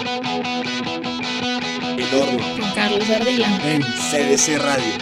El Horno con Carlos Ardila en CDC Radio.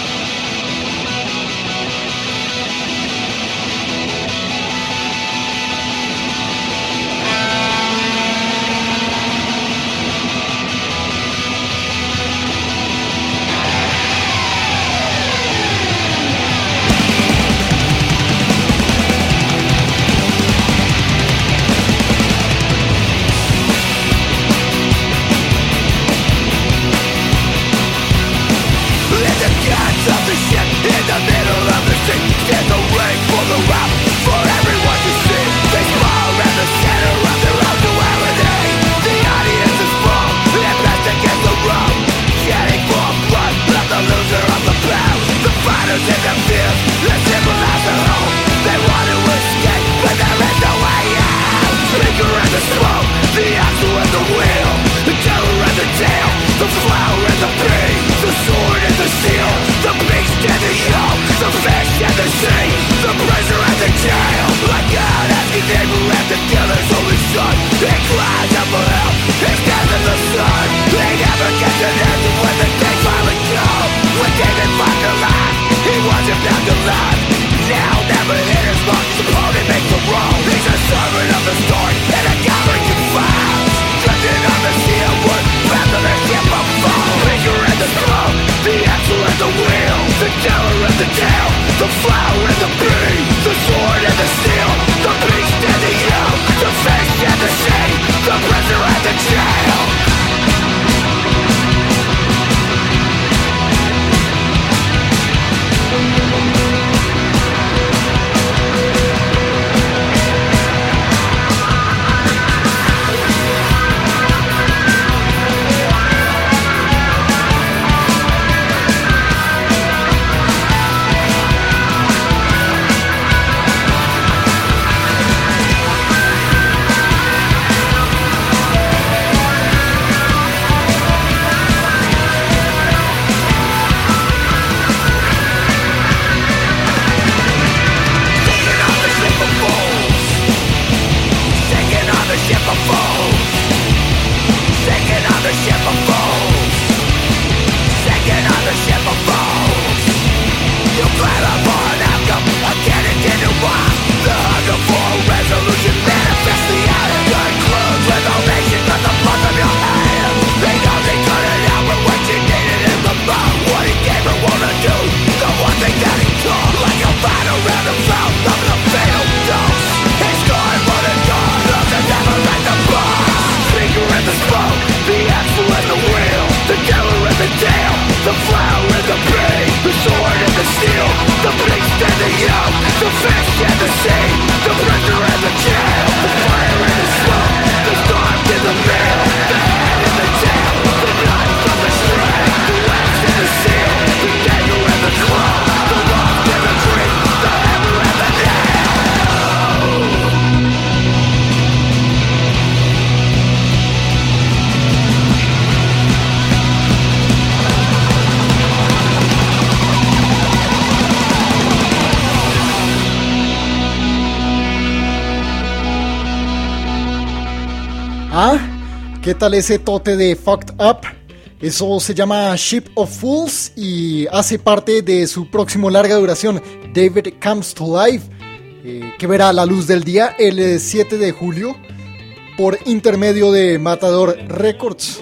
¿Qué tal ese tote de Fucked Up? Eso se llama Ship of Fools y hace parte de su próximo larga duración, David Comes to Life, que verá la luz del día el 7 de julio por intermedio de Matador Records.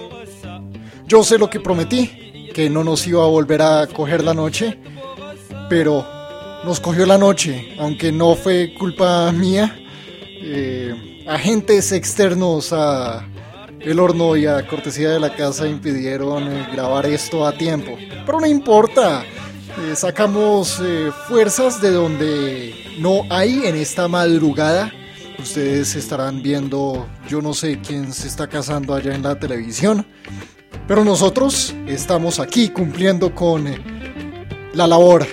Yo sé lo que prometí, que no nos iba a volver a coger la noche, pero nos cogió la noche, aunque no fue culpa mía. Agentes externos a El Horno y a cortesía de la casa impidieron grabar esto a tiempo, pero no importa, sacamos fuerzas de donde no hay en esta madrugada. Ustedes estarán viendo, yo no sé quién se está casando allá en la televisión, pero nosotros estamos aquí cumpliendo con la labor.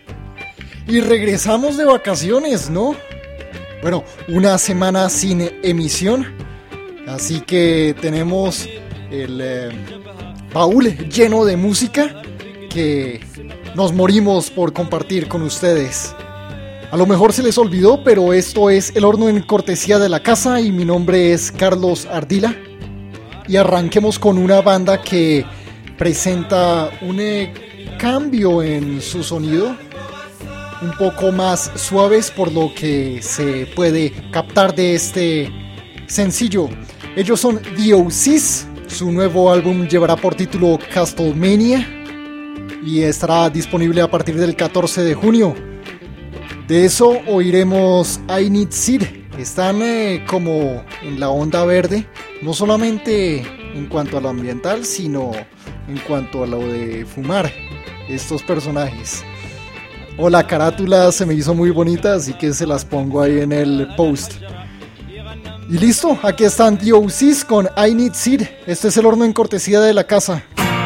Y regresamos de vacaciones, ¿no? Bueno, una semana sin emisión, así que tenemos el baúl lleno de música que nos morimos por compartir con ustedes. A lo mejor se les olvidó, pero esto es El Horno en cortesía de la casa y mi nombre es Carlos Ardila. y arranquemos con una banda que presenta un cambio en su sonido, un poco más suaves por lo que se puede captar de este sencillo. Ellos son The Oasis, su nuevo álbum llevará por título Castlemania y estará disponible a partir del 14 de junio. De eso oiremos I Need Seed. Están como en la onda verde, no solamente en cuanto a lo ambiental, sino en cuanto a lo de fumar, estos personajes. La carátula se me hizo muy bonita, así que se las pongo ahí en el post. Y listo, aquí están The Oasis con I Need Seed. Este es el horno en cortesía de la casa.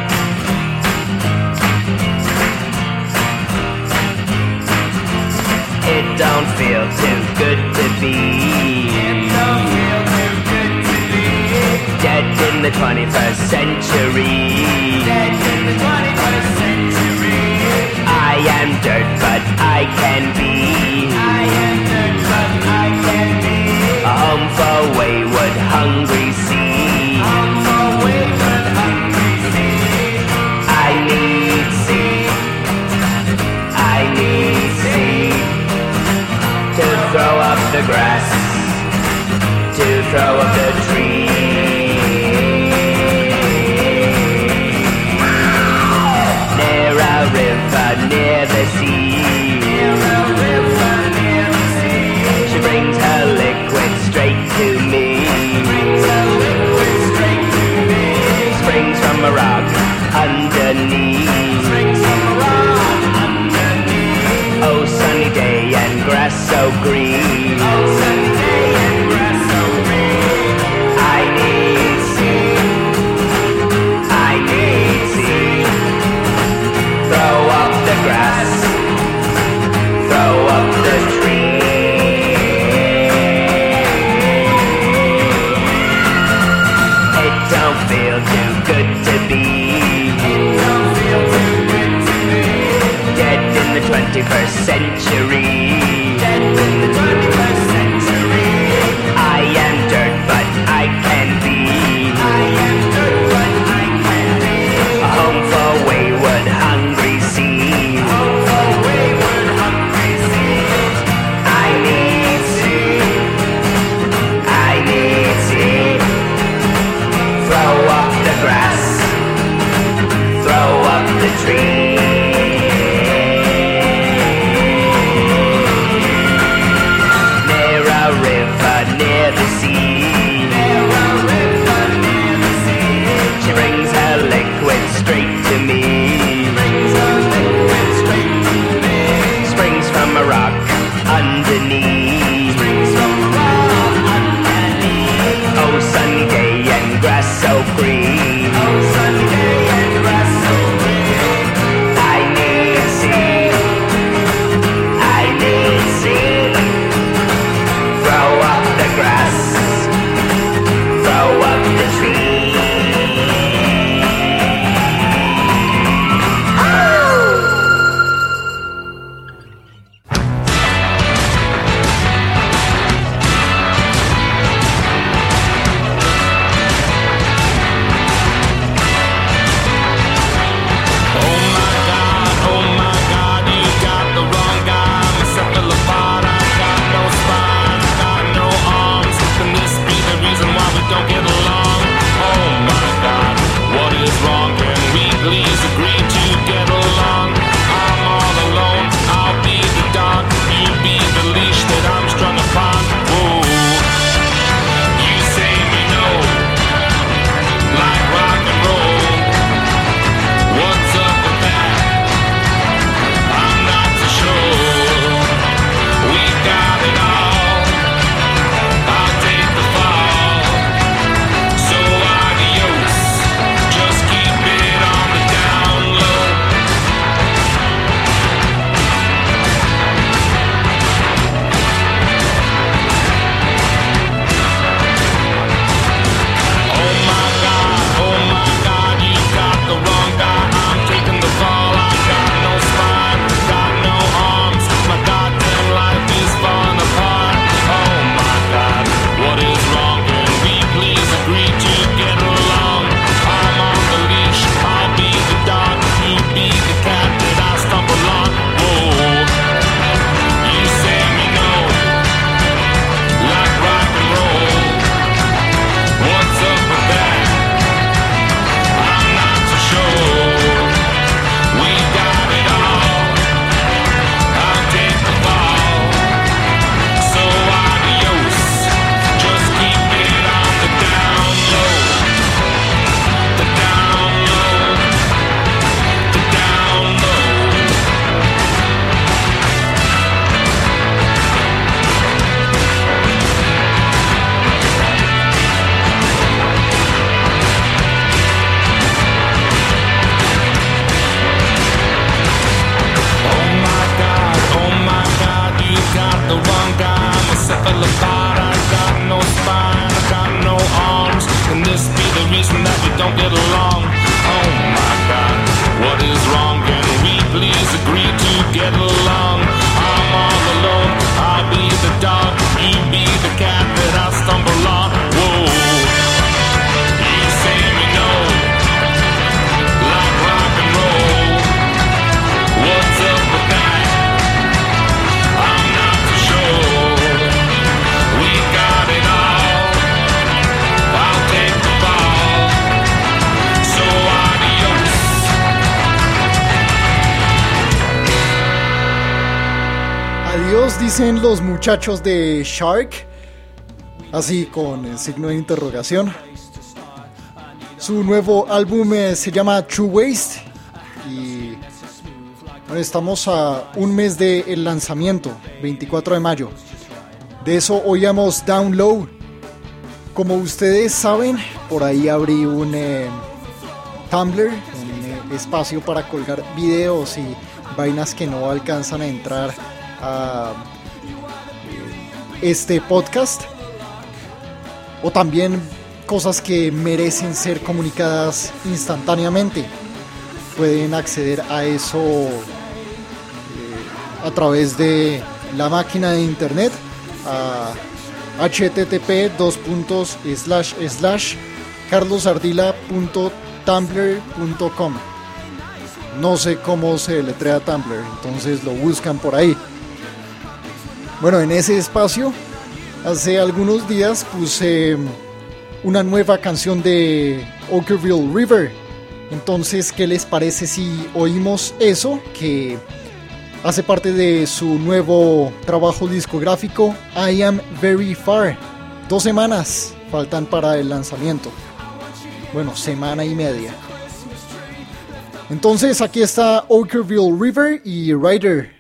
It don't feel too good to be. It don't feel too good to be. Dead in the 21st century. Dead in the 21st century. I am dirt, but I can be. I am dirt, but I can be. A home for wayward, hungry sea. Home for wayward, hungry sea. I need seed. I need seed. To throw up the grass, to throw up the tree. Near a river, near the sea. Near a river, near the sea. She brings her liquid straight to me. Brings her liquid straight to me. Springs from a rock underneath. Springs from a rock underneath. Oh, sunny day and grass so green. Oh, sunny day and grass so green. I need seed. I need seed. Throw up the grass. Throw up the tree. It don't feel too good to be. It don't feel too good to be. Dead in the 21st century. Dead in the 21st century. I am dirt, but I can be. I am dirt, but I can be. A home for wayward, hungry sea. A home for wayward, hungry sea. I need seed. I need seed. Throw up the grass. Throw up the tree. Near the sea. Near a river, near the sea. She brings her liquid straight to me. Brings her liquid straight to me. Springs from a rock underneath. Springs from a rock underneath. Oh, sunny day and grass so green. Oh, sunny day and grass so green. I need seed. I need seed. Throw up the grass, throw up the tree. don't get along. Oh my God, what is wrong? Can we please agree to get along? I'm all alone, I'll be the dog, you be the cat that I stumble on. Whoa, you say me no, like rock and roll. What's up with that? I'm not too sure. We got it all, I'll take the ball. So adios. Adiós, dicen los muchachos de Shark, así con el signo de interrogación. Su nuevo álbum se llama True Waste y bueno, estamos a un mes del lanzamiento, 24 de mayo. De eso oíamos Down Low. Como ustedes saben, por ahí abrí un Tumblr, un espacio para colgar videos y vainas que no alcanzan a entrar a este podcast, o también cosas que merecen ser comunicadas instantáneamente. Pueden acceder a eso a través de la máquina de internet a http://carlosardila.tumblr.com. No sé cómo se deletrea Tumblr, entonces lo buscan por ahí. Bueno, en ese espacio hace algunos días puse una nueva canción de Okkervil River. Entonces, ¿qué les parece si oímos eso? Que hace parte de su nuevo trabajo discográfico, I Am Very Far. 2 semanas faltan para el lanzamiento. Bueno, semana y media. Entonces, aquí está Okkervil River y Rider.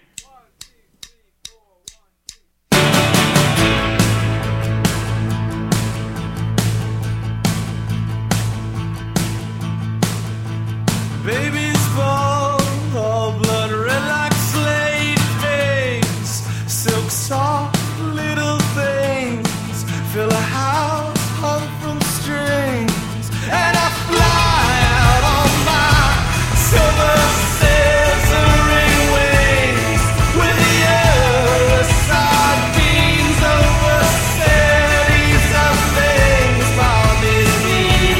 Babies fall, all blood red like slate veins. Silk soft little things fill a house hung from strings. And I fly out on my silver scissoring wings with the air sardines over cities of things bonded me.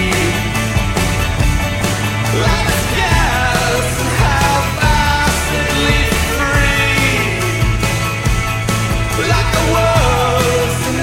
Like gas and half-acidly free, like the world's in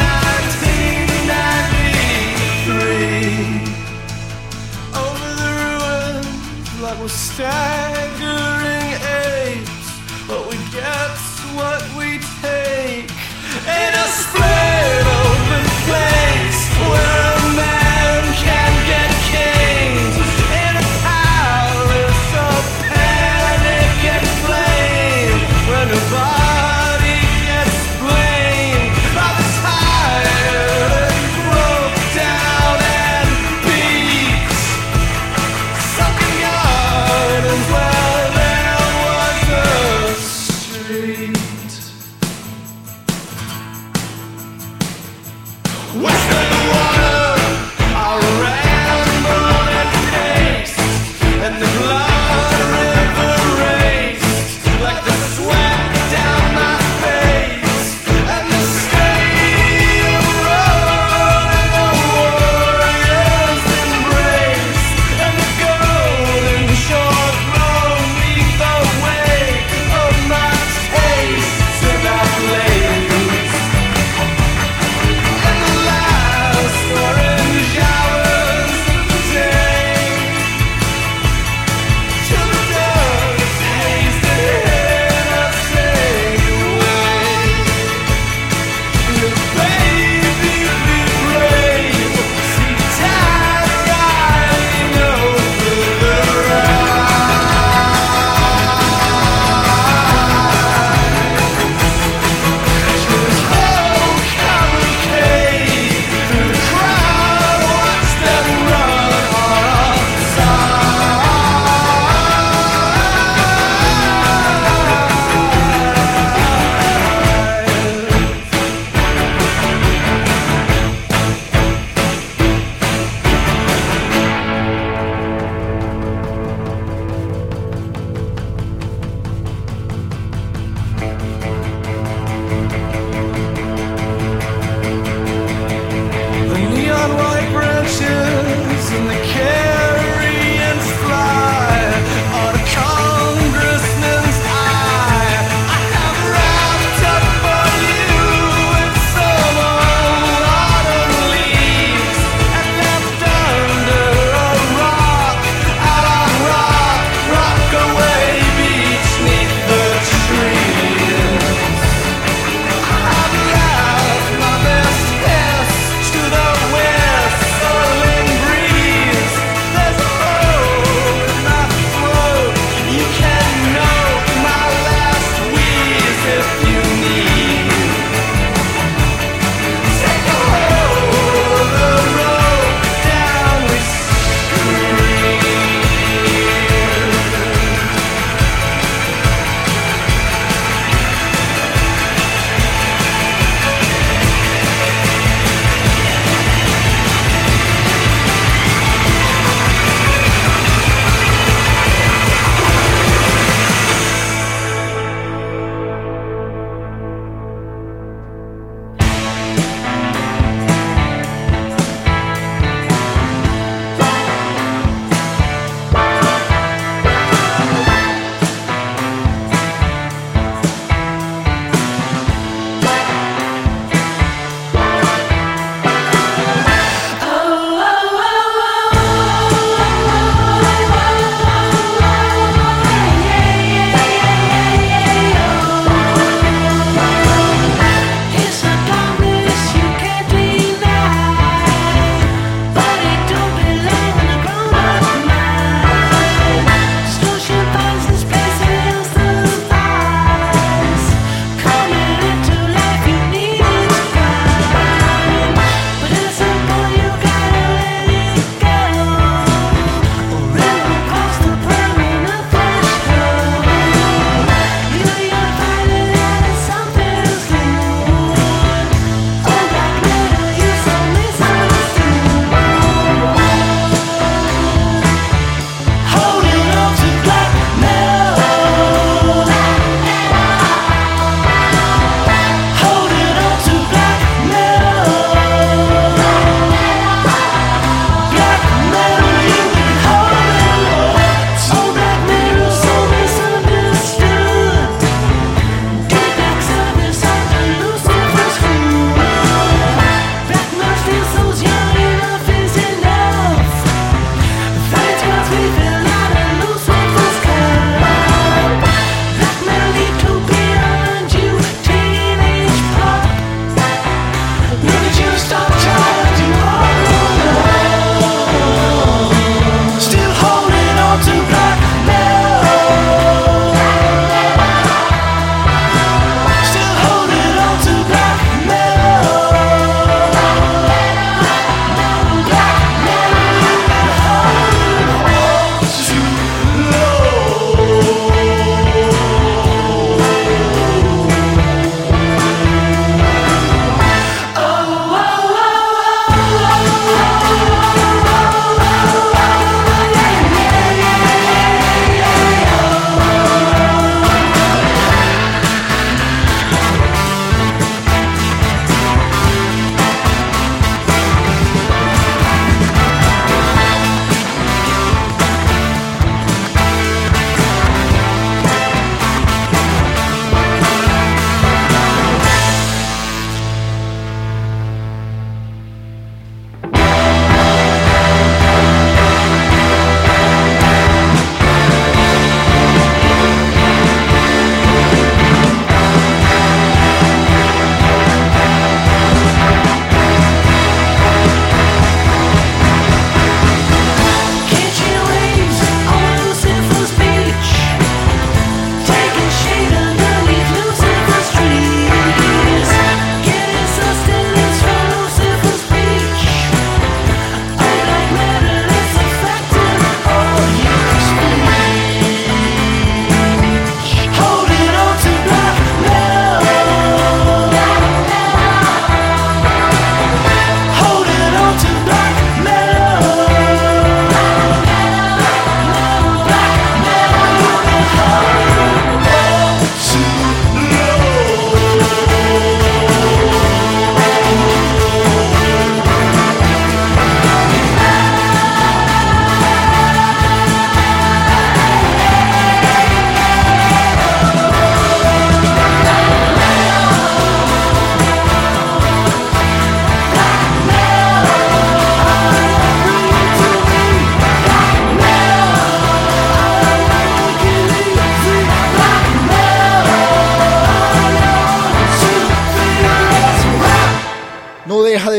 1993. Over the ruins, like we're staggering apes, but we get what we take in a split open place where a man can get caned in a palace of panic and flame where nobody gets blamed by the tired and broke down and beat sunken gardens where there was a street.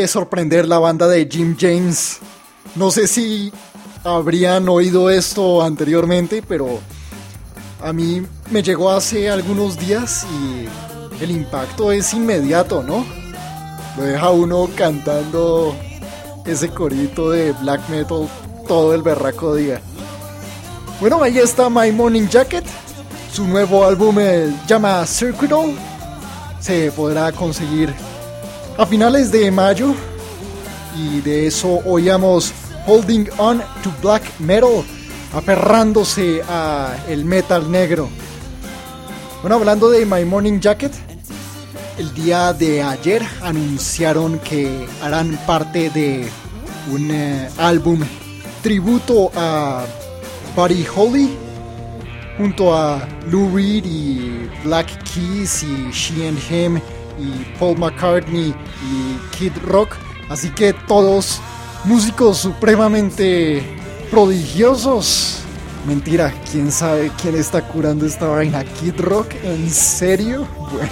puede sorprender la banda de Jim James. No sé si habrían oído esto anteriormente, pero a mí me llegó hace algunos días y el impacto es inmediato, ¿no? Lo deja uno cantando ese corito de black metal todo el berraco día. Bueno, ahí está My Morning Jacket. Su nuevo álbum se llama Circuital. Se podrá conseguir a finales de mayo. Y de eso oíamos Holding On to Black Metal, aferrándose a el metal negro. Bueno, hablando de My Morning Jacket, el día de ayer anunciaron que harán parte de un álbum tributo a Buddy Holly, junto a Lou Reed y Black Keys y She and Him y Paul McCartney y Kid Rock. Así que todos músicos supremamente prodigiosos. Mentira, quién sabe quién está curando esta vaina. ¿Kid Rock? ¿En serio? Bueno.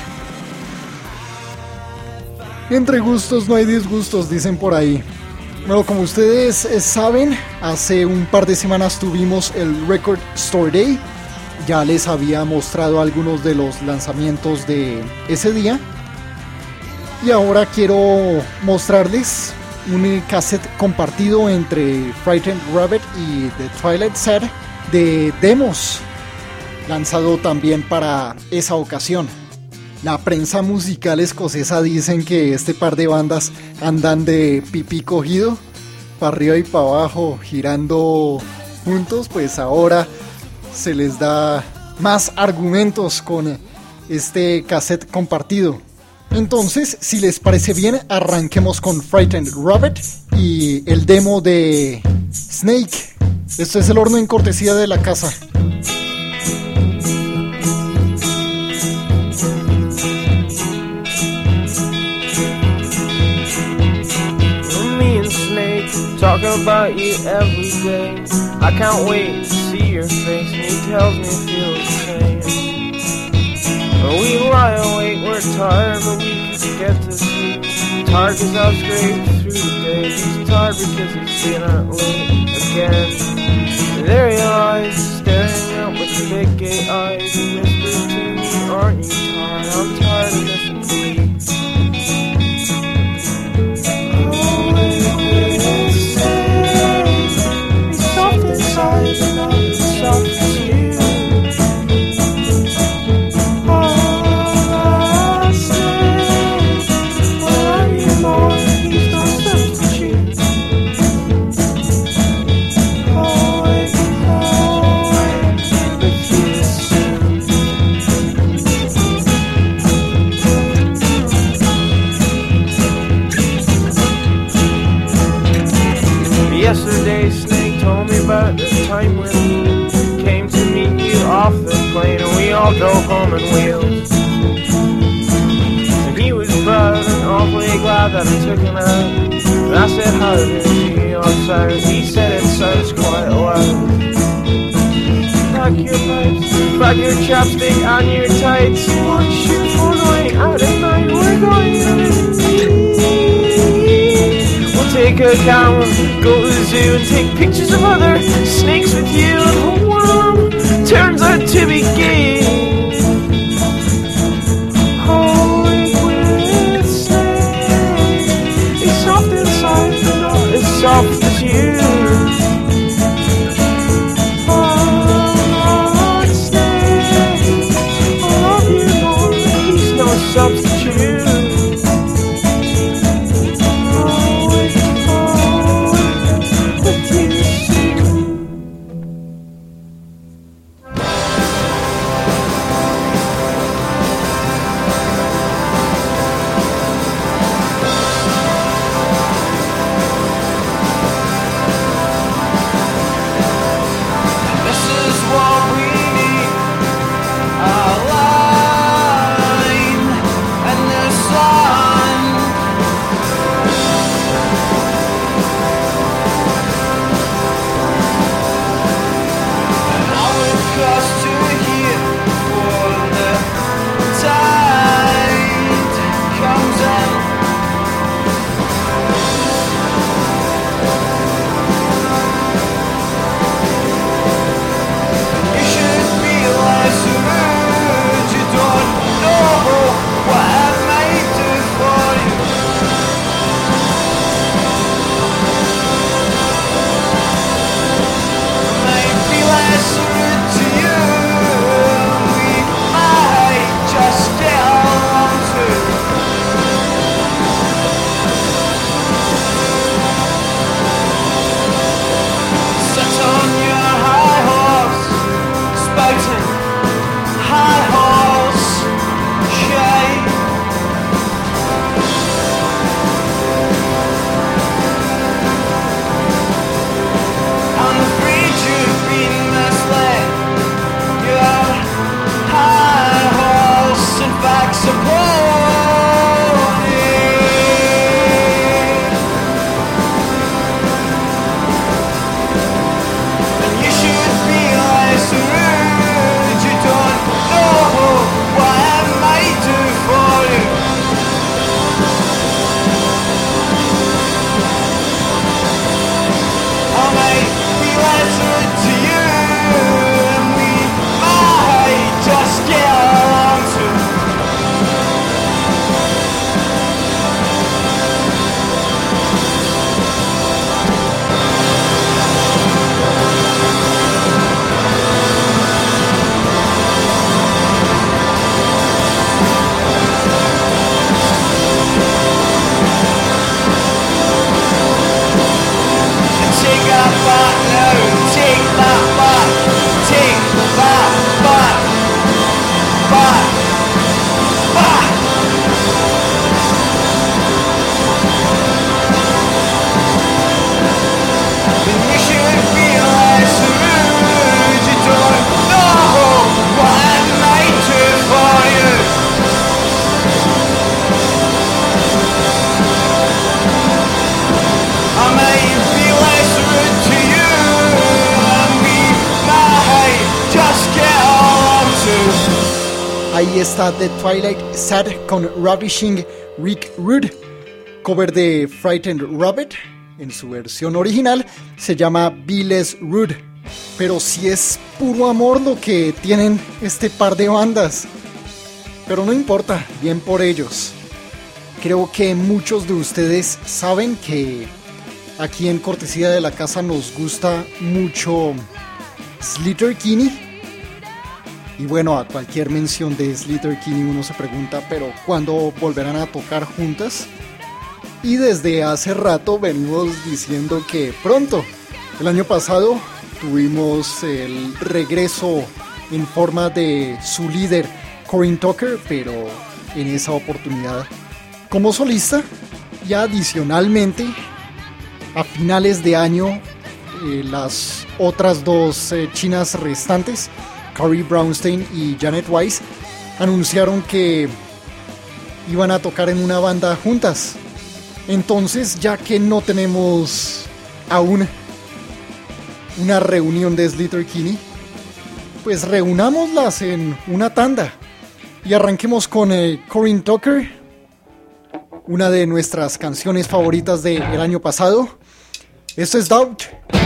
Entre gustos no hay disgustos, dicen por ahí. Bueno, como ustedes saben, hace un par de semanas tuvimos el Record Store Day. Ya les había mostrado algunos de los lanzamientos de ese día. Y ahora quiero mostrarles un cassette compartido entre Frightened Rabbit y The Twilight Sad de demos, lanzado también para esa ocasión. La prensa musical escocesa dicen que este par de bandas andan de pipí cogido, para arriba y para abajo, girando juntos. Pues ahora se les da más argumentos con este cassette compartido. Entonces, si les parece bien, arranquemos con Frightened Rabbit y el demo de Snake. Esto es El Horno en cortesía de la casa. Me and Snake talk about you every day. I can't wait to see your face, and he tells me it feels the same. We lie awake, we're tired, but we can get to sleep. Tired cause I was straight through the day. He's tired because he's been out late again. And there he lies, staring out with the big gay eyes. He whispers to me, aren't you tired? I'm tired of listening to you. Oh, it's sad. He's soft inside, but not as soft as you. Yesterday, Snake told me about the time when he came to meet you off the plane, and we all drove home in wheels. And he was proud and awfully glad that I took him out. And I said, how did he sound? He said it sounds quite loud. Pack your pipes, pack your chapstick and your tights. One shoe for going out at night, we're going out at night. Take a camera, go to the zoo and take pictures of other snakes with you. And the world turns out to be gay. Oh, with snake, it's soft inside, but not as soft as you. Oh, snake, I love you more. He's no substitute. Ahí está The Twilight Sad con Ravishing Rick Rude, cover de Frightened Rabbit. En su versión original se llama Be Less Rude. Pero sí es puro amor lo que tienen este par de bandas. Pero no importa, bien por ellos. Creo que muchos de ustedes saben que aquí en Cortesía de la Casa nos gusta mucho Sleater-Kinney. Y bueno, a cualquier mención de Sleater-Kinney uno se pregunta, pero ¿cuándo volverán a tocar juntas? Y desde hace rato venimos diciendo que pronto. El año pasado tuvimos el regreso en forma de su líder Corin Tucker, pero en esa oportunidad como solista. Y adicionalmente a finales de año las otras dos chinas restantes, Carrie Brownstein y Janet Weiss, anunciaron que iban a tocar en una banda juntas. Entonces, ya que no tenemos aún una reunión de Sleater-Kinney, pues reunámoslas en una tanda y arranquemos con Corin Tucker, una de nuestras canciones favoritas del año pasado. Esto es Doubt.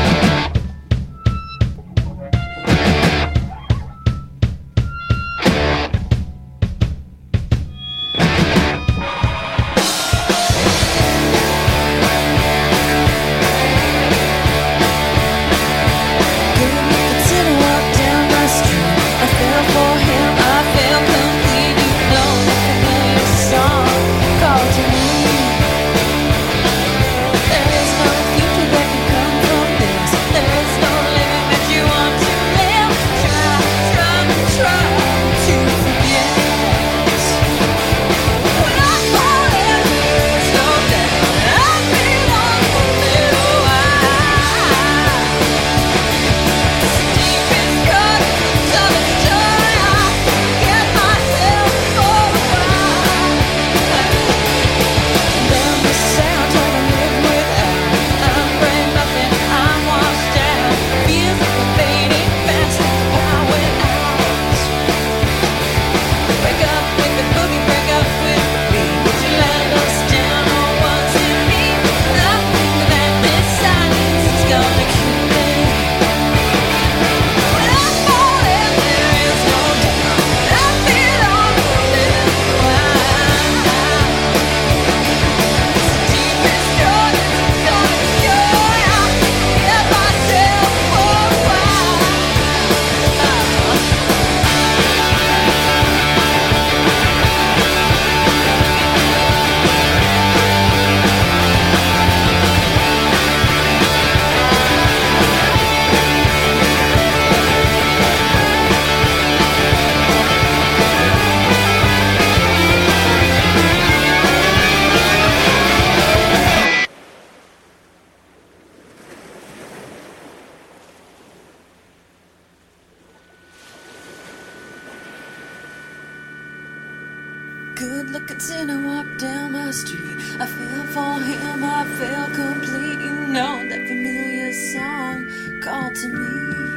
Good looking sinner walked down my street. I fell for him, I fell complete. You know that familiar song called to me.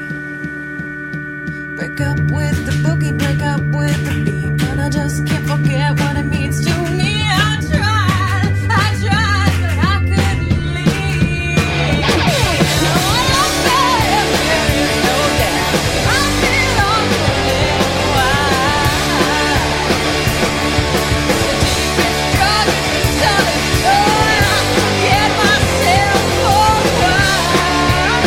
Break up with the boogie, break up with the beat, but I just can't forget what it means to me. I tried, but I couldn't leave. Oh, there is no doubt I belong to a little while. The deepest drug is solid joy. I forget myself for a while.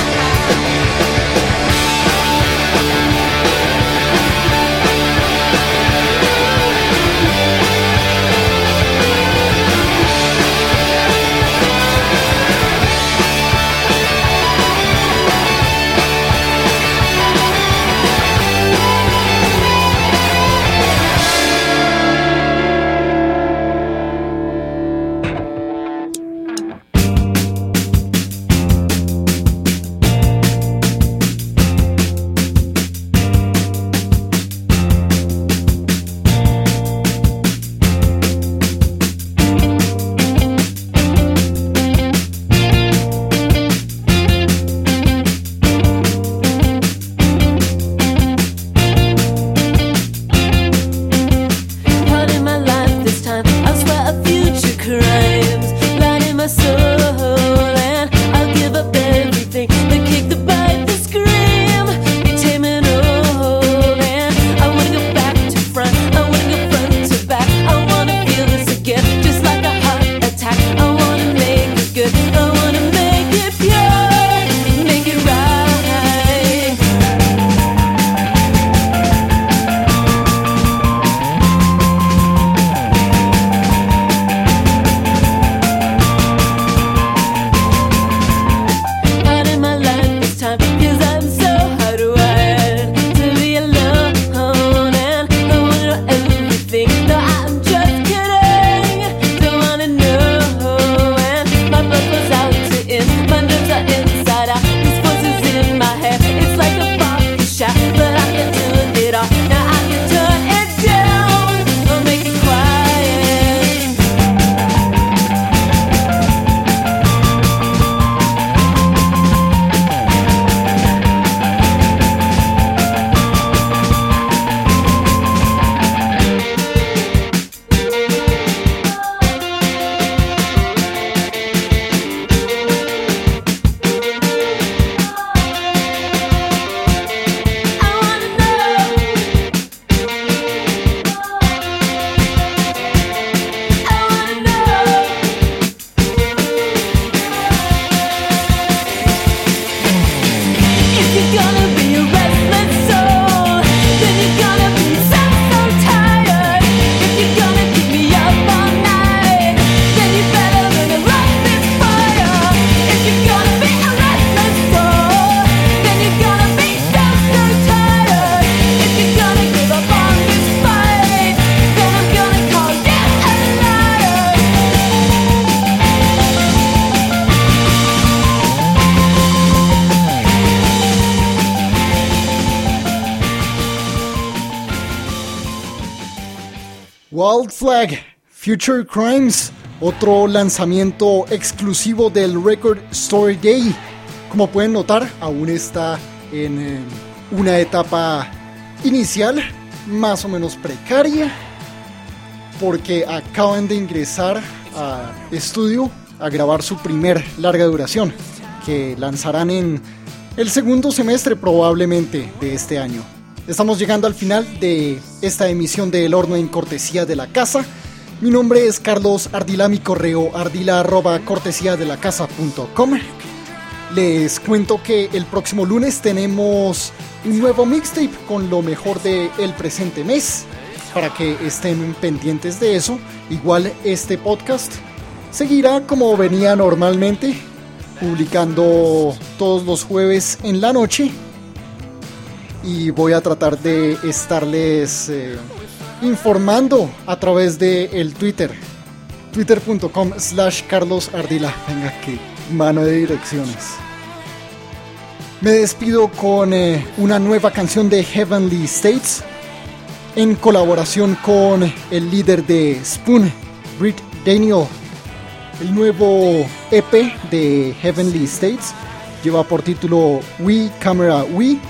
Wild Flag, Future Crimes, otro lanzamiento exclusivo del Record Store Day. Como pueden notar, aún está en una etapa inicial, más o menos precaria, porque acaban de ingresar a estudio a grabar su primer larga duración, que lanzarán en el segundo semestre probablemente de este año. Estamos llegando al final de esta emisión de El Horno en cortesía de la casa. Mi nombre es Carlos Ardila, mi correo ardila@cortesiadelacasa.com. Les cuento que el próximo lunes tenemos un nuevo mixtape con lo mejor del presente mes, para que estén pendientes de eso. Igual este podcast seguirá como venía normalmente, publicando todos los jueves en la noche, y voy a tratar de estarles informando a través de el Twitter, twitter.com/Carlos Ardila. Venga, qué mano de direcciones. Me despido con una nueva canción de Heavenly States, en colaboración con el líder de Spoon, Britt Daniel. El nuevo EP de Heavenly States lleva por título We Camera We y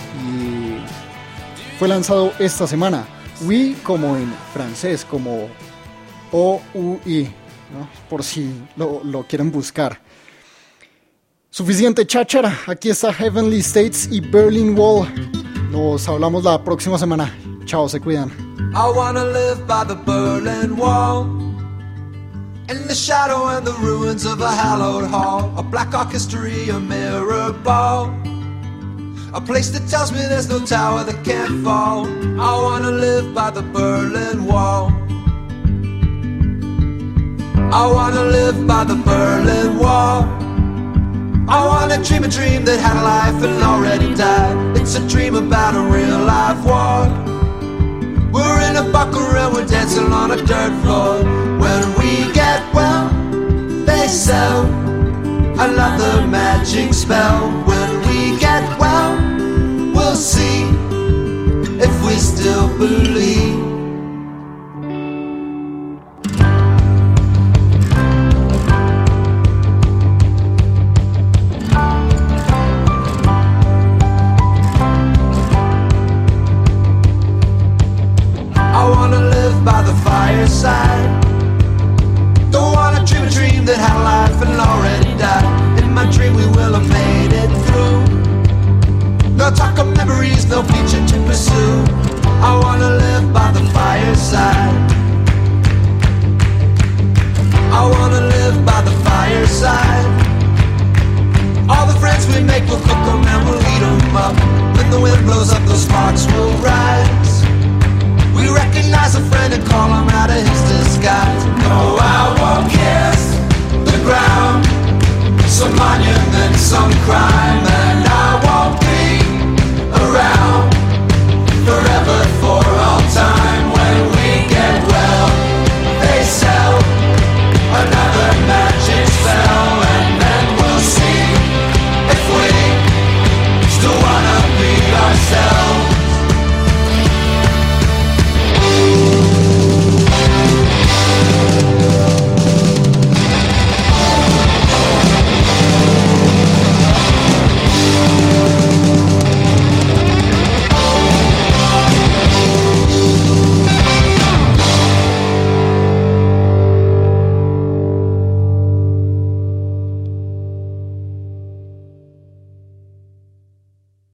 fue lanzado esta semana. We como en francés, como O-U-I, ¿no? Por si lo quieren buscar. Suficiente cháchara, aquí está Heavenly States y Berlin Wall. Nos hablamos la próxima semana. Chao, se cuidan. I wanna live by the Berlin Wall, in the shadow and the ruins of a hallowed hall, a black arc history, a mirror ball, a place that tells me there's no tower that can't fall. I wanna live by the Berlin Wall. I wanna live by the Berlin Wall. I wanna dream a dream that had a life and already died. It's a dream about a real life war. We're in a buckle and we're dancing on a dirt floor. When we get well, they sell another magic spell. When we get well, we'll see if we still believe. By the fireside, don't wanna dream a dream that had life and already died. In my dream we will have made it through. No talk of memories, no future to pursue. I wanna live by the fireside. I wanna live by the fireside. All the friends we make will cook them and we'll eat them up. When the wind blows up, those sparks will rise. We recognize a friend and call him out of his disguise. No, I won't kiss the ground, some monument, some crime, and I won't be around forever for all time. When we get well, they sell another magic spell, and then we'll see if we still wanna be ourselves.